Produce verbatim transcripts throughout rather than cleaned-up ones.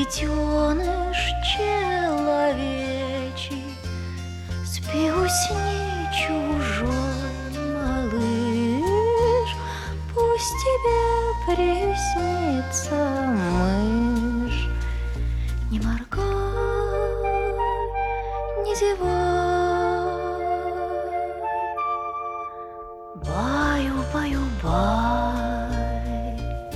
детеныш человечий, спи, усни, чужой малыш, пусть тебе приснится мышь. Не моргай, не зевай, баю-баю-бай.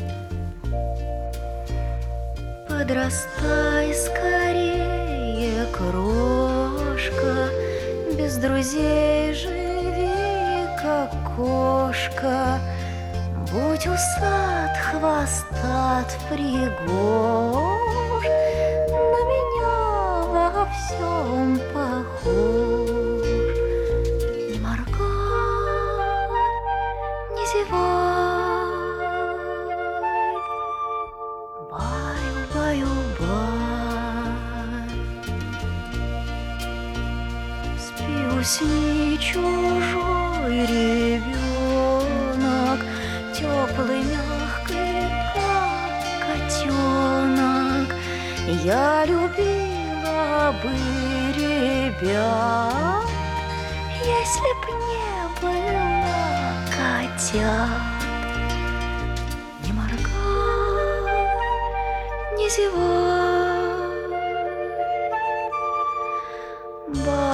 Подрастай скорее, крошка, без друзей живи, как кошка. Будь усат, хвостат, пригож, на меня во всем похож. Не моргай, не зевай, баю-баю-бай. Спи, усни, чужой ребенок, теплый, мягкий, как котенок. Я любила бы ребят, если б не было котят. Не моргай, не зевай,